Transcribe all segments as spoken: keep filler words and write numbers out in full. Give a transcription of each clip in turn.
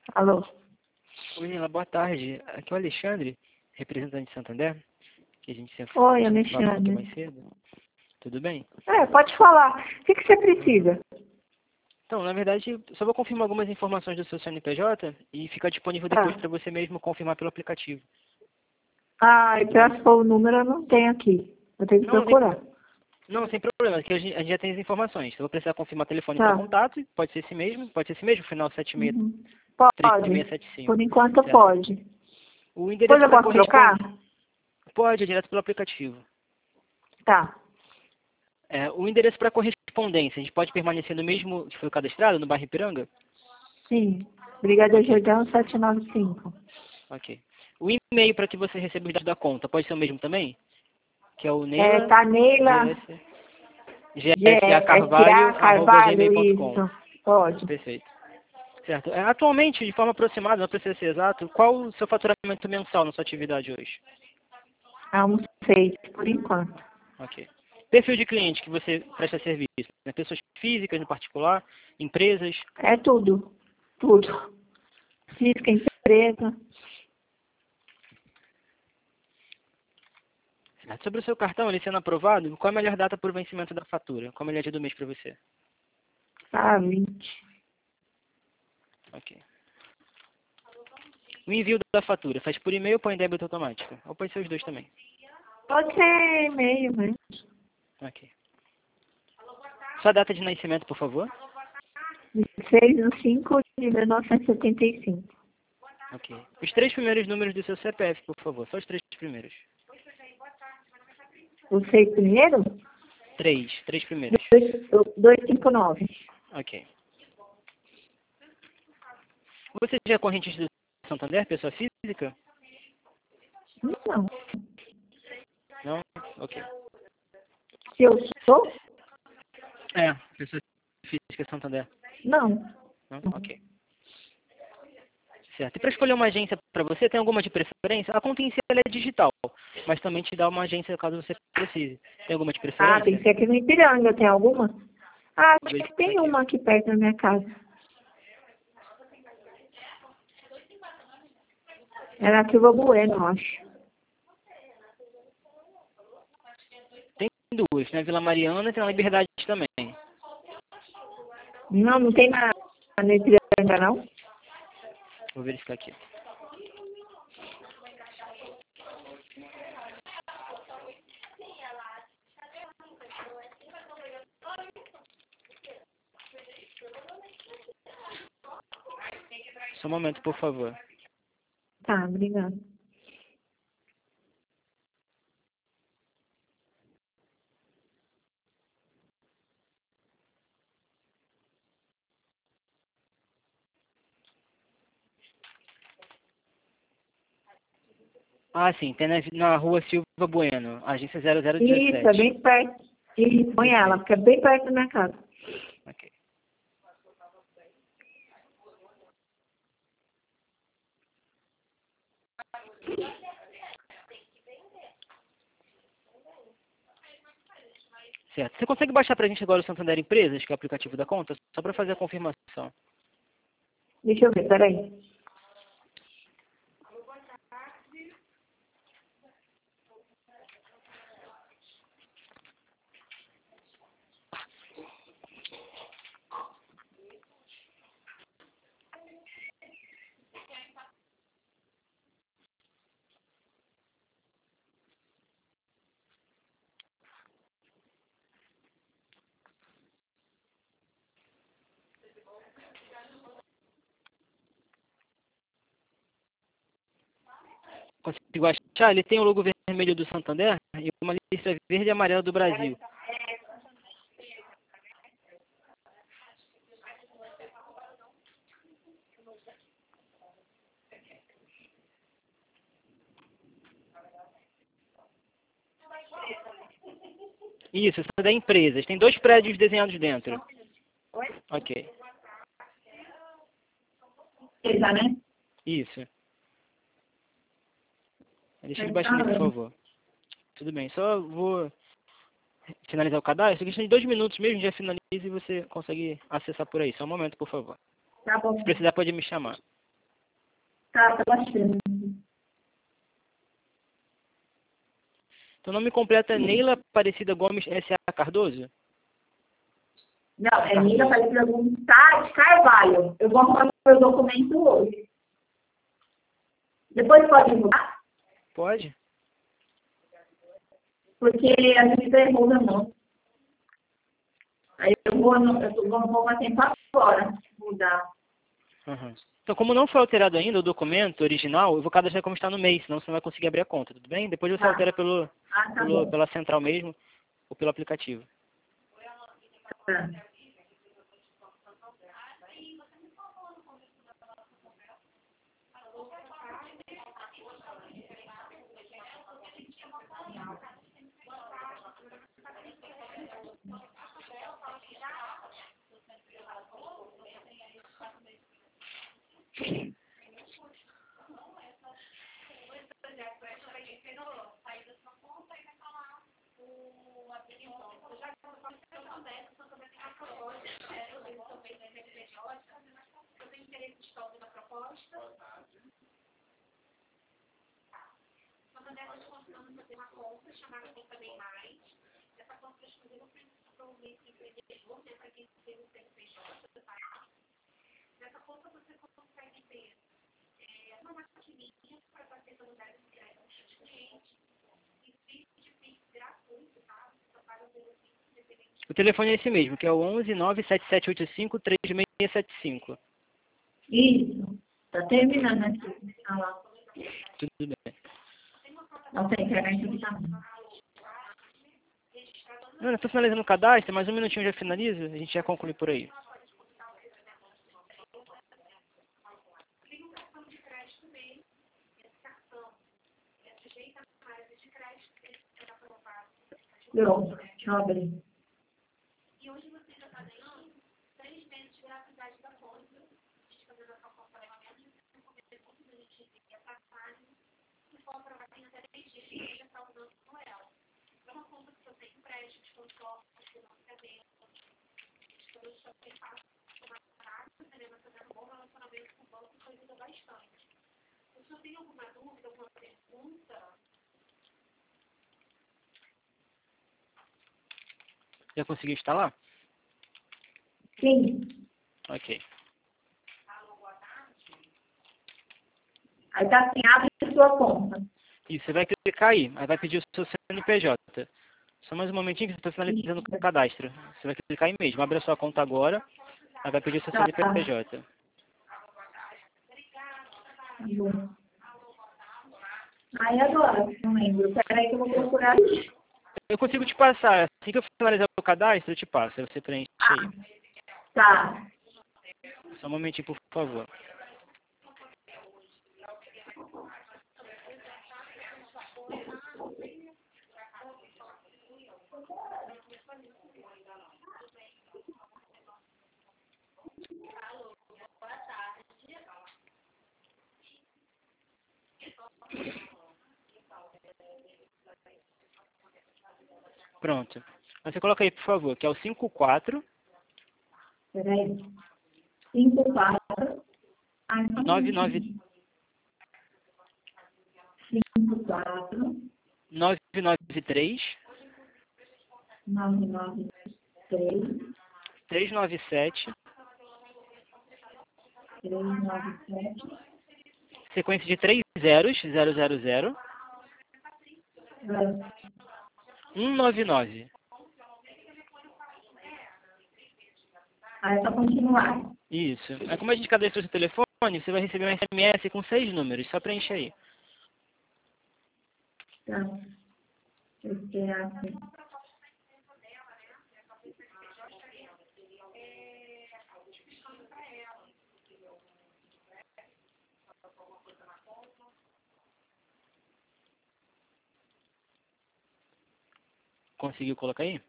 Alô? Oi, ela, boa tarde. Aqui é o Alexandre, representante de Santander, que a gente tinha Oi, tinha falado aqui Alexandre. mais cedo. Tudo bem? É, pode falar. O que, que você precisa? Então, na verdade, só vou confirmar algumas informações do seu C N P J e fica disponível depois Tá. para você mesmo confirmar pelo aplicativo. Ah, e Tudo bem? pra pôr o número eu não tenho aqui. Eu tenho que Não, sem, procurar. não, sem problema, aqui a gente, a gente já tem as informações. Eu vou precisar confirmar telefone para Tá. contato, pode ser esse mesmo, pode ser esse mesmo, final sete seis Uhum. três Pode. seis sete Por cinco. enquanto Certo. pode. O Depois endereço eu para posso trocar? corresponder pode, é direto pelo aplicativo. Tá. É, o endereço para correspondência, a gente pode permanecer no mesmo que foi cadastrado, no bairro Ipiranga? Sim. Brigada Ok, Jordão sete nove cinco. ok. O e-mail para que você receba os dados da conta pode ser o mesmo também? Que é o É, Neila, tá Neila GS, G S A gsAcarvalho, arroba Carvalho, gmail ponto com. isso. Pode. Perfeito. Certo. É, atualmente, de forma aproximada, não precisa ser exato, qual o seu faturamento mensal na sua atividade hoje? É um seis, por enquanto. Ok. Perfil de cliente que você presta serviço? Né? Pessoas físicas, no particular, empresas? É tudo. Tudo. Física, empresa. Certo. Sobre o seu cartão, ele sendo aprovado, qual a melhor data para o vencimento da fatura? Qual a melhor dia do mês para você? Ah, vinte. Ok. O envio da fatura, faz por e-mail ou põe em débito automático? Ou pode ser os dois também? Pode ser e-mail mesmo. Ok. Sua data de nascimento, por favor? seis de cinco de mil novecentos e setenta e cinco. Ok. Os três primeiros números do seu C P F, por favor. Só os três primeiros. O seis primeiro? Três. Três primeiros. duzentos e cinquenta e nove. Ok. Você já é corrente do Santander, pessoa física? Não. Não? Ok. Se eu sou? É, pessoa física Santander. Não. Não? Ok. Certo. E para escolher uma agência para você, tem alguma de preferência? A conta em si ela é digital, mas também te dá uma agência caso você precise. Tem alguma de Ah, tem preferência? que ser aqui no Ipiranga. Tem alguma? Ah, Vou acho que verificar tem aqui. uma aqui perto da minha casa. Era aqui o Bueno, eu acho. Tem duas, né? Vila Mariana e tem na Liberdade também. Não, não tem na, no Ipiranga, não? Vou verificar aqui. Só um momento, por favor. Tá, obrigada. Ah, sim. Tem na, na rua Silva Bueno, agência zero zero Isso, é dezessete. bem perto. Isso, põe ela, Perfeito. porque é bem perto da minha casa. Ok. Certo. Você consegue baixar pra gente agora o Santander Empresas, que é o aplicativo da conta? Só para fazer a confirmação. Deixa eu ver, peraí. Consigo achar? Ele tem o logo vermelho do Santander e uma lista verde e amarela do Brasil. Isso, Santander Empresas. Tem dois prédios desenhados dentro. Ok. Beleza, né? Isso. Deixa ele baixando aí, por favor. Tudo bem. Só vou finalizar o cadastro. Questão de dois minutos mesmo, já finaliza e você consegue acessar por aí. Só um momento, por favor. Tá bom. Se precisar, pode me chamar. Tá, tá baixando. Seu nome completo é Neila Aparecida Gomes S A Cardoso? Não, é Neila Aparecida Gomes de Carvalho. Eu vou arrumar meu documento hoje. Depois pode mudar? Pode. Porque a gente errou meu nome. Aí eu vou, eu vou, vou tentar agora mudar. Uhum. Então, como não foi alterado ainda o documento original, eu vou cadastrar como está no mês, senão você não vai conseguir abrir a conta, tudo bem? Depois você Tá. altera pelo, Ah, tá pelo, bom. pela central mesmo ou pelo aplicativo. Tá. O telefone é esse mesmo, que é o onze nove sete sete oito cinco três seis sete cinco. Isso. Tá terminando aqui. Ah, lá. Tudo bem. Nossa, a internet aqui tá ruim. Não, estou finalizando o cadastro, mais um minutinho já finaliza, a gente já conclui por aí. Pronto, deixa eu abrir. Já conseguiu instalar? Sim. Ok. Aí tá assim, abre a sua conta. Isso, você vai clicar aí, aí vai pedir o seu C N P J. Só mais um momentinho que eu estou finalizando o cadastro. Você vai clicar aí mesmo, abre a sua conta agora, aí vai pedir o seu Tá. C N P J. Tá bom. Aí agora, não lembro. Peraí que eu vou procurar. Eu consigo te passar, assim que eu finalizar o cadastro, eu te passo, aí você preenche Ah, aí. tá. Só um momentinho, por favor. Pronto. Aí você coloca aí, por favor, que é o cinco quatro Peraí. Cinco, quatro. Ai, só um nove nove minutinho. Cinco, quatro. nove nove três Nove, nove, três. três nove sete, Três, nove, sete. sequência de três zeros, zero zero zero, um nove nove. Aí é pra continuar. Isso. Aí como a gente cadastrou seu telefone, você vai receber um S M S com seis números. Só preenche aí. Tá. Deixa eu esperar aqui. Conseguiu colocar aí?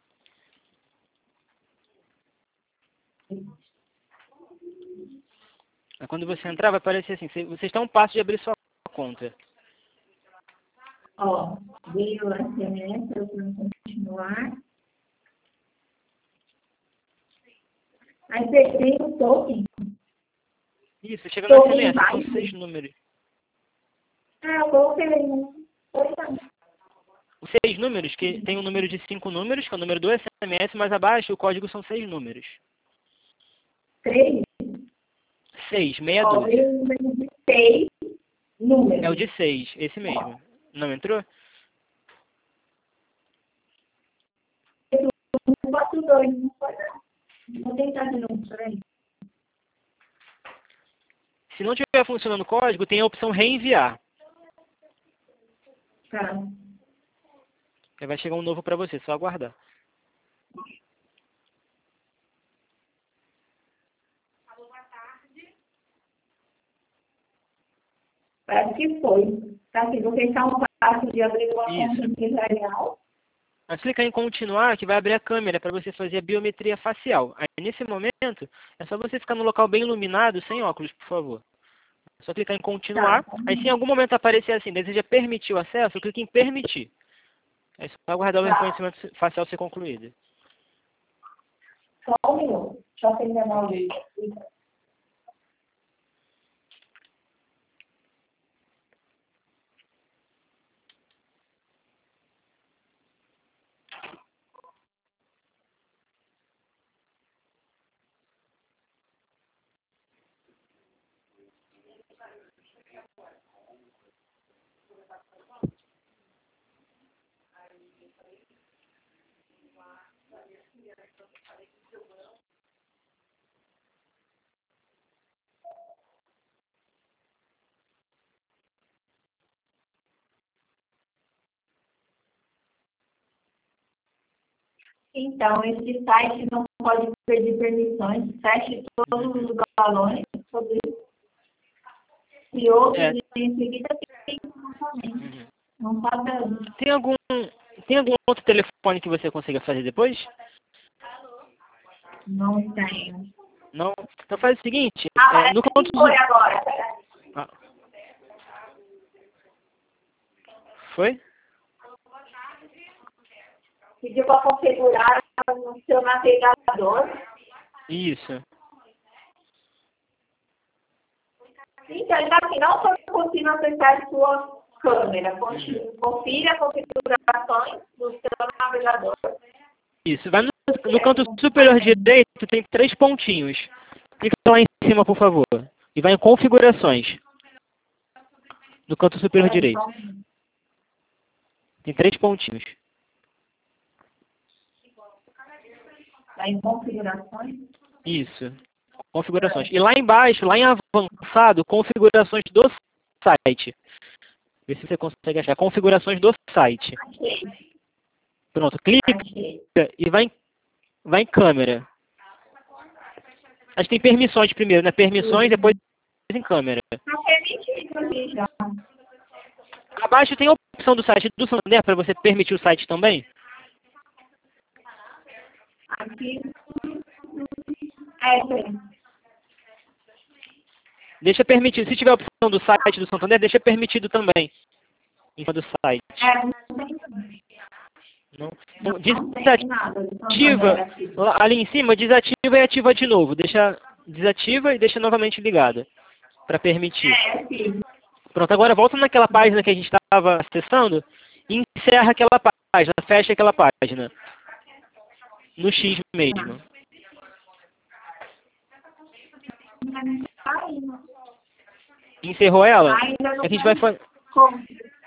Aí quando você entrar, vai aparecer assim, você- vocês estão a um passo de abrir sua conta. Ó, veio o S M S, eu vou continuar. Aí você tem o token. Isso, chega no Tô S M S, em são mais. seis números. Ah, eu coloquei no... Oi, tá. Os seis números, que tem um número de cinco números, que é o número do S M S, mas abaixo o código são seis números. Três. Seis, meia Ó, dúzia. veio o número de seis números. É o de seis, esse mesmo. Não entrou? quatro, dois, não foi não. Vou tentar de novo, peraí. Se não estiver funcionando o código, tem a opção reenviar. Tá. Aí vai chegar um novo para você, só aguardar. Parece que foi. Tá aqui, vou tentar um passo de abrir uma Isso. conta empresarial. Mas clicar em continuar, que vai abrir a câmera para você fazer a biometria facial. Aí, nesse momento, é só você ficar no local bem iluminado, sem óculos, por favor. É só clicar em continuar. Tá. Aí, se em algum momento aparecer assim, deseja permitir o acesso, clique em permitir. É só aguardar o Tá. reconhecimento facial ser concluído. Só um minuto. Só terminar o vídeo. Então, esse site não pode pedir permissões, feche todos os balões sobre isso. E outros, É. em seguida, tem funcionamento. Uhum. Não pode... Tem algum, tem algum outro telefone que você consiga fazer depois? Não tem. Não? Então faz o seguinte, Ah, é, parece no canto que foi su- agora. Peraí. Ah. Foi? Pediu para configurar no seu navegador. Isso. Então, ele está assim, não só consigo acessar a sua câmera. Conti- Confira as configurações do seu navegador. Isso. Vai no, no canto superior direito, tem três pontinhos. Clica lá em cima, por favor. E vai em configurações. No canto superior direito. Tem três pontinhos. Está em configurações. Isso. Configurações. E lá embaixo, lá em avançado, configurações do site. Vê se você consegue achar. Configurações do site. Achei. Pronto. Clica Achei. e vai em, vai em câmera. Acho que tem permissões primeiro, né? Permissões, depois em câmera. Está permitido ali já. Abaixo tem a opção do site do Santander para você permitir o site também. Aqui. É, tem. Deixa permitido. Se tiver a opção do site do Santander, deixa permitido também. Em cima do site. É, não tem. Não. Bom, Não tem nada. de desativa. Santander aqui. lá- Ali em cima, desativa e ativa de novo. Deixa desativa e deixa novamente ligada. Para permitir. É, sim. Pronto, agora volta naquela página que a gente estava acessando e encerra aquela página, fecha aquela página. No X mesmo. Ainda Encerrou ela? não A gente vai fazer. como.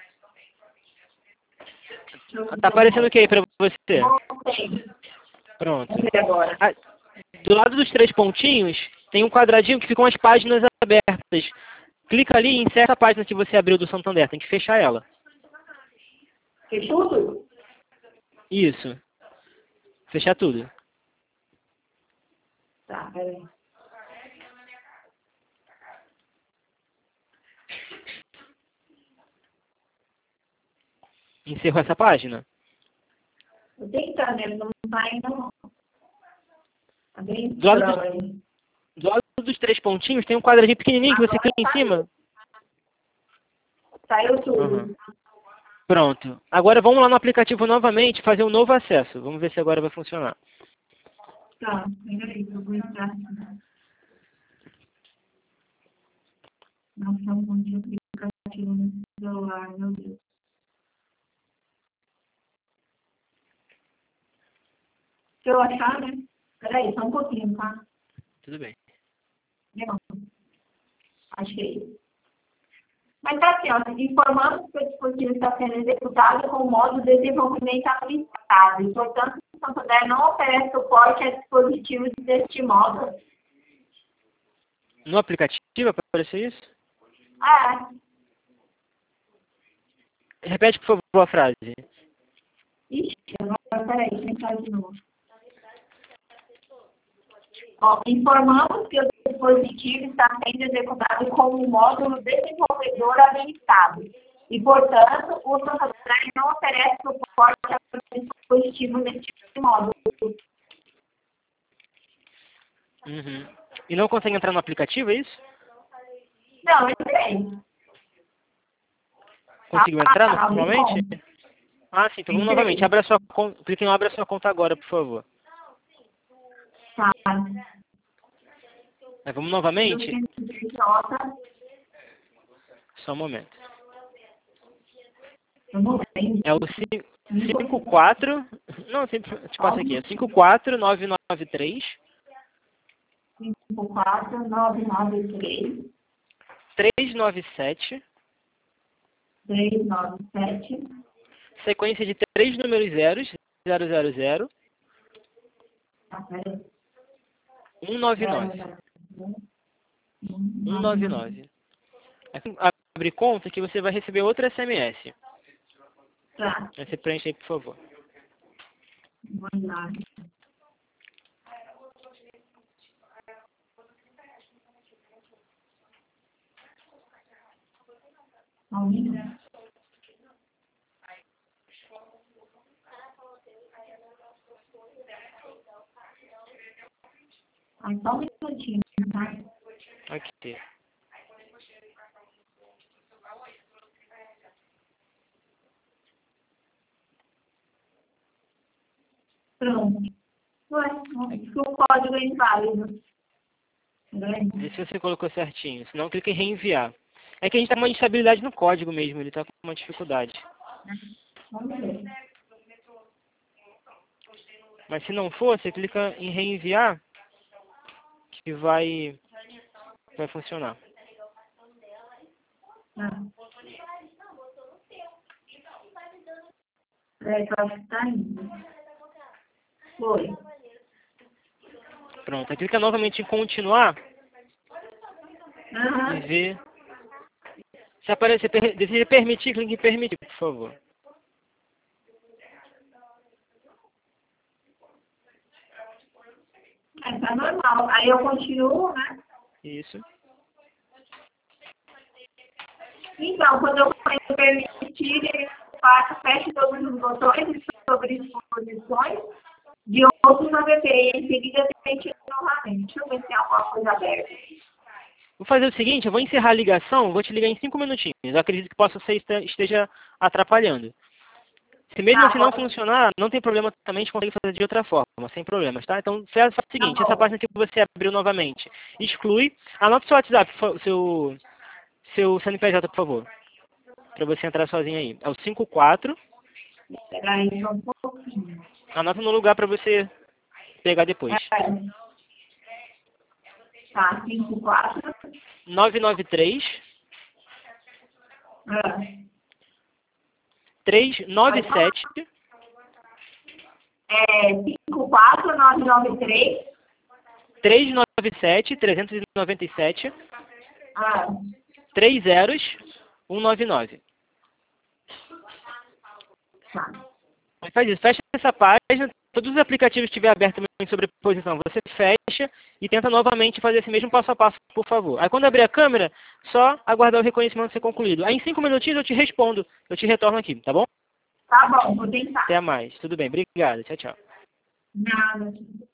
Tá aparecendo o que aí pra você? Voltei. Pronto. E agora? Ah, do lado dos três pontinhos, tem um quadradinho que ficam as páginas abertas. Clica ali e encerra a página que você abriu do Santander. Tem que fechar ela. Que tudo? Isso. Fechar tudo. Tá, peraí. Encerrou essa página? Tô tentando, ele não tá ainda não. Tá bem Do lado estranho. Do lado dos três pontinhos tem um quadradinho pequenininho que você clica em cima. Saiu tudo. Uhum. Pronto. Agora vamos lá no aplicativo novamente fazer um novo acesso. Vamos ver se agora vai funcionar. Tá, peraí, eu vou entrar. Nossa, um monte de aplicativo no celular, meu Deus. Se eu achar, né? Peraí, só um pouquinho, tá? Tudo bem. Não, achei. Mas tá assim, ó, informando que o dispositivo está sendo executado com o modo de desenvolvimento aplicado e, portanto, o Santander não oferece suporte a dispositivos deste modo. No aplicativo apareceu isso? Ah, Repete, por favor, a frase. ixi, agora, peraí, deixa eu entrar de novo. Ó, informamos que o dispositivo está sendo executado com o módulo desenvolvedor habilitado e, portanto, o Santander não oferece suporte a dispositivo neste módulo. Uhum. E não consegue entrar no aplicativo, é isso? Não, eu sei. Conseguiu Ah, entrar tá, normalmente? Ah, sim. Então vamos Entrei. novamente. Abra sua conta. Clique em Abra sua conta agora, por favor. Tá. Aí, vamos novamente? Nota. Só um momento. Vamos bem. É o cinco quatro... Não, sempre te passo aqui. É cinco quatro nove nove três cinco quatro nove nove três três nove sete, três nove sete sequência de três números zeros, zero zero zero, Tá, peraí. um nove nove. um nove nove. Abre conta que você vai receber outro S M S. Tá. Aí você preenche aí, por favor. Vamos lá. Só um minuto. Ah, só um minutinho, tá? Aqui. Pronto. Ué, o código é inválido. Vê se você colocou certinho. Senão clica em reenviar. É que a gente tá com uma instabilidade no código mesmo. Ele tá com uma dificuldade. Vamos ver. Mas se não for, você clica em reenviar. Que vai... Vai funcionar. Ah. É, eu acho que tá indo. Foi. Pronto. Aí clica novamente em continuar. Aham. E ver. Se aparecer, per deseja permitir, clique em permitir, por favor. É, tá normal. Aí eu continuo, né? Isso. Então, quando eu permitir, ele faço, fecho todos os botões sobre exposições de outros A V P. E em seguida, tente novamente. Deixa eu ver se tem alguma coisa aberta. Vou fazer o seguinte, eu vou encerrar a ligação, vou te ligar em cinco minutinhos. Eu acredito que possa ser, esteja atrapalhando. Se mesmo Tá, assim não pode- funcionar, não tem problema também, a gente consegue fazer de outra forma, sem problemas, tá? Então, faz o seguinte, Tá essa bom. página que você abriu novamente, exclui, anota o seu WhatsApp, o seu, seu C N P J, por favor, para você entrar sozinho aí. É o cinco quatro, Peraí, só um pouquinho. anota no lugar para você pegar depois. É. Tá, cinco quatro nove nove três, Ah. três nove sete, É cinco quatro nove nove três três nove sete, trezentos e noventa e sete, Ah. três zeros, cento e noventa e nove. Tá. Mas faz isso, fecha essa página, todos os aplicativos que estiver abertos em sobreposição, você fecha e tenta novamente fazer esse mesmo passo a passo, por favor. Aí quando abrir a câmera, só aguardar o reconhecimento ser concluído. Aí em cinco minutinhos eu te respondo, eu te retorno aqui, tá bom? Tá bom, vou tentar. Até mais. Tudo bem, obrigado. Tchau, tchau. Nada.